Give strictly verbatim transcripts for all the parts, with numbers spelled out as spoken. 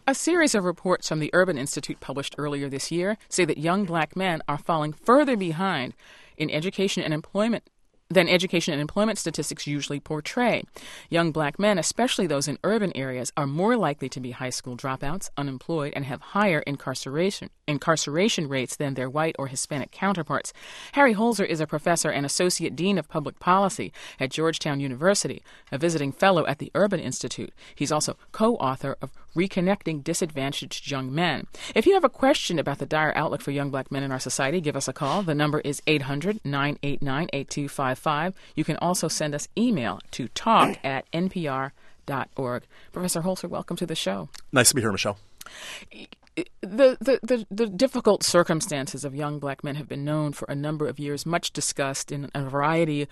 A series of reports from the Urban Institute published earlier this year say that young black men are falling further behind in education and employment than education and employment statistics usually portray. Young black men, especially those in urban areas, are more likely to be high school dropouts, unemployed, and have higher incarceration incarceration rates than their white or Hispanic counterparts. Harry Holzer is a professor and associate dean of public policy at Georgetown University, a visiting fellow at the Urban Institute. He's also co-author of Reconnecting Disadvantaged Young Men. If you have a question about the dire outlook for young black men in our society, give us a call. The number is eight hundred, nine eight nine, eight two five five. You can also send us email to talk at n p r dot org. Professor Holzer, welcome to the show. Nice to be here, Michelle. The, the, the, the difficult circumstances of young black men have been known for a number of years, much discussed in a variety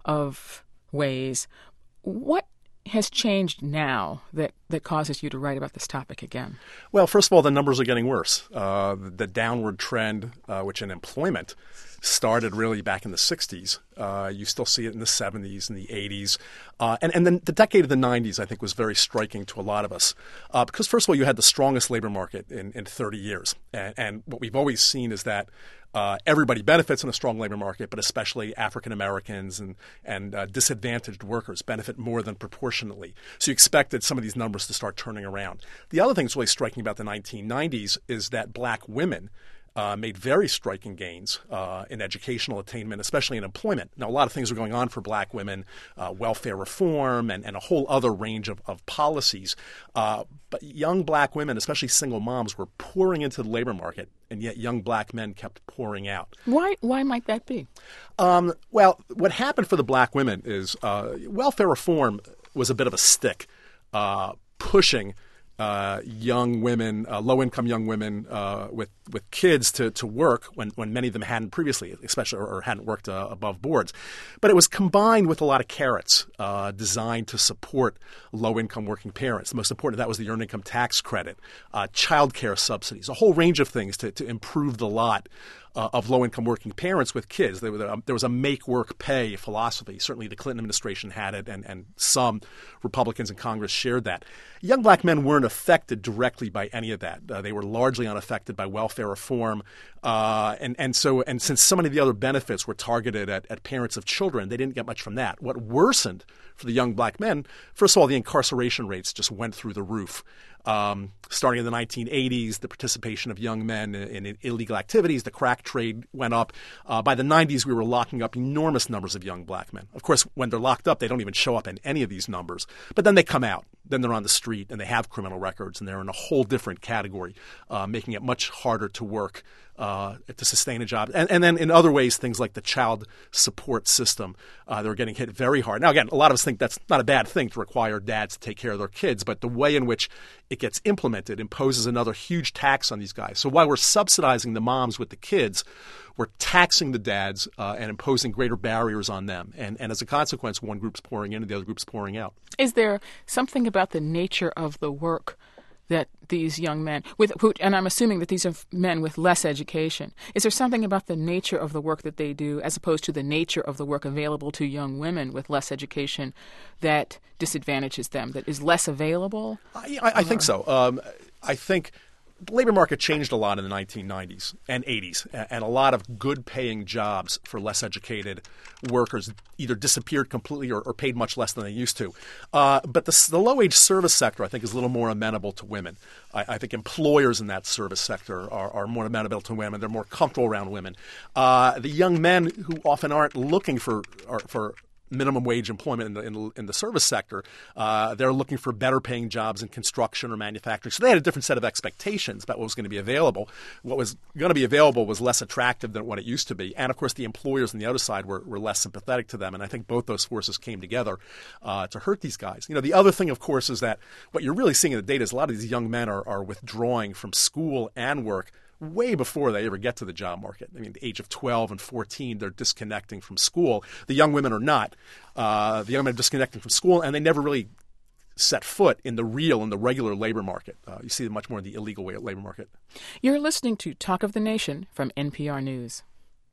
of ways. What has changed now that, that causes you to write about this topic again? Well, first of all, the numbers are getting worse. Uh, the downward trend, uh, which in employment started really back in the sixties. Uh, you still see it in the seventies and the eighties. Uh, and, and then the decade of the nineties, I think, was very striking to a lot of us. Uh, because, first of all, you had the strongest labor market in, in thirty years. And, and what we've always seen is that uh, everybody benefits in a strong labor market, but especially African Americans and, and uh, disadvantaged workers benefit more than proportionately. So you expected some of these numbers to start turning around. The other thing that's really striking about the nineteen nineties is that black women Uh, made very striking gains uh, in educational attainment, especially in employment. Now, a lot of things were going on for black women, uh, welfare reform, and, and a whole other range of, of policies. Uh, but young black women, especially single moms, were pouring into the labor market, and yet young black men kept pouring out. Why, why might that be? Um, well, what happened for the black women is uh, welfare reform was a bit of a stick uh, pushing Uh, young women, uh, low-income young women uh, with with kids to, to work when, when many of them hadn't previously, especially or, or hadn't worked uh, above boards. But it was combined with a lot of carrots uh, designed to support low-income working parents. The most important of that was the earned income tax credit, uh, child care subsidies, a whole range of things to, to improve the lot Uh, of low-income working parents with kids. There was, a, there was a make-work-pay philosophy. Certainly the Clinton administration had it, and, and some Republicans in Congress shared that. Young black men weren't affected directly by any of that. Uh, they were largely unaffected by welfare reform. Uh, and, and so, and since so many of the other benefits were targeted at, at parents of children, they didn't get much from that. What worsened for the young black men, first of all, the incarceration rates just went through the roof. Um, starting in the nineteen eighties, the participation of young men in, in illegal activities, the crack trade went up. Uh, by the nineties, we were locking up enormous numbers of young black men. Of course, when they're locked up, they don't even show up in any of these numbers. But then they come out. Then they're on the street and they have criminal records, and they're in a whole different category, uh, making it much harder to work uh, to sustain a job. And, and then in other ways, things like the child support system, uh, they're getting hit very hard. Now, again, a lot of us think that's not a bad thing to require dads to take care of their kids, but the way in which it gets implemented imposes another huge tax on these guys. So while we're subsidizing the moms with the kids, we're taxing the dads uh, and imposing greater barriers on them. And, and as a consequence, one group's pouring in and the other group's pouring out. Is there something about the nature of the work that these young men, with, who, and I'm assuming that these are men with less education, is there something about the nature of the work that they do as opposed to the nature of the work available to young women with less education that disadvantages them, that is less available? I, I, I think so. Um, I think the labor market changed a lot in the nineteen nineties and eighties, and a lot of good-paying jobs for less educated workers either disappeared completely or, or paid much less than they used to. Uh, but the, the low-wage service sector, I think, is a little more amenable to women. I, I think employers in that service sector are, are more amenable to women. They're more comfortable around women. Uh, the young men who often aren't looking for are, for minimum wage employment in the in the, in the service sector, uh, they're looking for better paying jobs in construction or manufacturing. So they had a different set of expectations about what was going to be available. What was going to be available was less attractive than what it used to be. And of course, the employers on the other side were, were less sympathetic to them. And I think both those forces came together uh, to hurt these guys. You know, the other thing, of course, is that what you're really seeing in the data is a lot of these young men are, are withdrawing from school and work way before they ever get to the job market. I mean, the age of twelve and fourteen, they're disconnecting from school. The young women are not. Uh, the young men are disconnecting from school, and they never really set foot in the real and the regular labor market. Uh, you see them much more in the illegal way labor market. You're listening to Talk of the Nation from N P R News.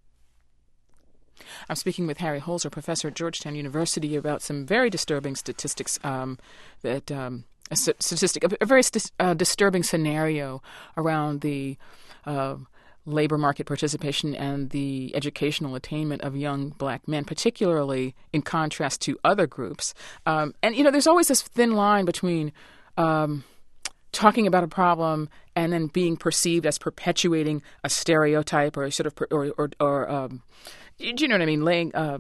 I'm speaking with Harry Holzer, professor at Georgetown University, about some very disturbing statistics um, that um, a statistic, a, a very st- uh, disturbing scenario around the uh, labor market participation and the educational attainment of young black men, particularly in contrast to other groups. Um, and, you know, there's always this thin line between um, talking about a problem and then being perceived as perpetuating a stereotype or sort of, per, or, or, or um, do you know what I mean, laying, uh,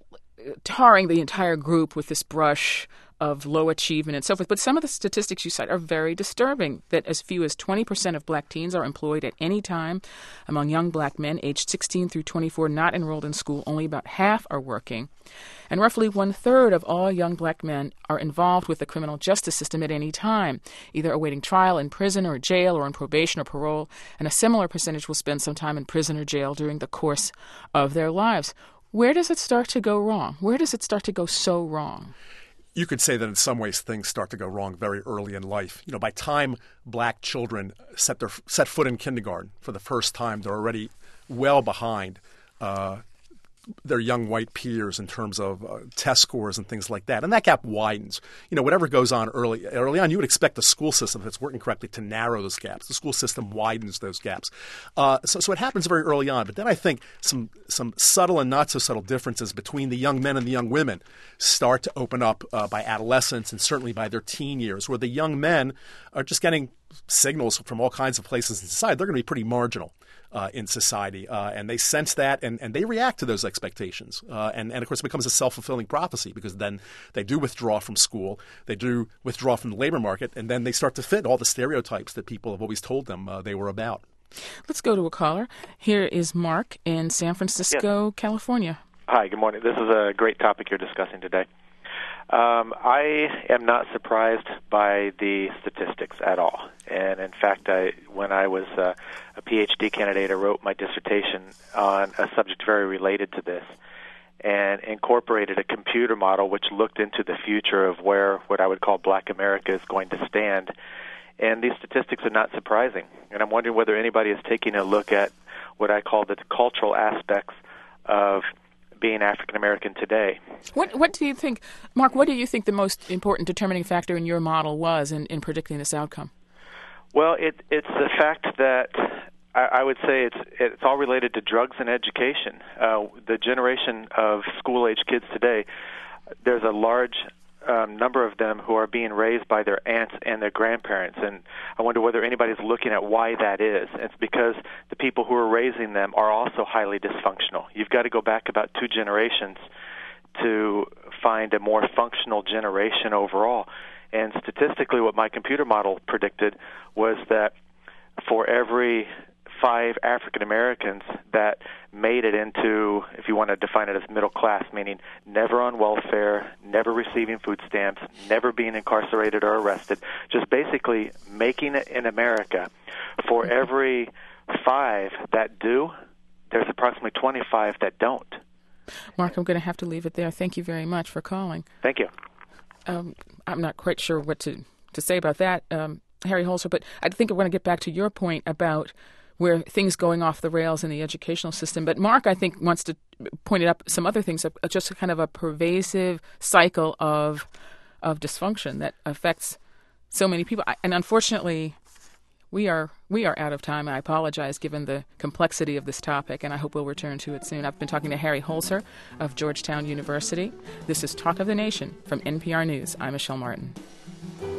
tarring the entire group with this brush of low achievement and so forth. But some of the statistics you cite are very disturbing, that as few as twenty percent of black teens are employed at any time. Among young black men aged sixteen through twenty-four not enrolled in school, only about half are working. And roughly one-third of all young black men are involved with the criminal justice system at any time, either awaiting trial in prison or jail or on probation or parole, and a similar percentage will spend some time in prison or jail during the course of their lives. Where does it start to go wrong? Where does it start to go so wrong? You could say that in some ways things start to go wrong very early in life. You know, by time black children set their set foot in kindergarten for the first time, they're already well behind uh, their young white peers in terms of uh, test scores and things like that. And that gap widens. You know, whatever goes on early early on, you would expect the school system, if it's working correctly, to narrow those gaps. The school system widens those gaps. Uh, so, so it happens very early on. But then I think some some subtle and not so subtle differences between the young men and the young women start to open up uh, by adolescence and certainly by their teen years, where the young men are just getting signals from all kinds of places in society. They're going to be pretty marginal Uh, in society, uh, and they sense that, and, and they react to those expectations. Uh, and, and, of course, it becomes a self-fulfilling prophecy, because then they do withdraw from school, they do withdraw from the labor market, and then they start to fit all the stereotypes that people have always told them uh, they were about. Let's go to a caller. Here is Mark in San Francisco, yes. California. Hi, good morning. This is a great topic you're discussing today. Um, I am not surprised by the statistics at all. And in fact, I, when I was uh, a PhD candidate, I wrote my dissertation on a subject very related to this and incorporated a computer model which looked into the future of where what I would call black America is going to stand. And these statistics are not surprising. And I'm wondering whether anybody is taking a look at what I call the cultural aspects of being African American today. What what do you think, Mark, what do you think the most important determining factor in your model was in, in predicting this outcome? Well, it, it's the fact that I, I would say it's it's all related to drugs and education. Uh, the generation of school-age kids today, there's a large um, number of them who are being raised by their aunts and their grandparents, and I wonder whether anybody's looking at why that is. It's because the people who are raising them are also highly dysfunctional. You've got to go back about two generations to find a more functional generation overall. And statistically, what my computer model predicted was that for every five African Americans that made it into, if you want to define it as middle class, meaning never on welfare, never receiving food stamps, never being incarcerated or arrested, just basically making it in America, for every five that do, there's approximately twenty-five that don't. Mark, I'm going to have to leave it there. Thank you very much for calling. Thank you. Um, I'm not quite sure what to, to say about that, um, Harry Holzer, but I think I want to get back to your point about where things going off the rails in the educational system. But Mark, I think, wants to point up some other things, just kind of a pervasive cycle of of dysfunction that affects so many people. And unfortunately, we are we are out of time. I apologize given the complexity of this topic, and I hope we'll return to it soon. I've been talking to Harry Holzer of Georgetown University. This is Talk of the Nation from N P R News. I'm Michelle Martin.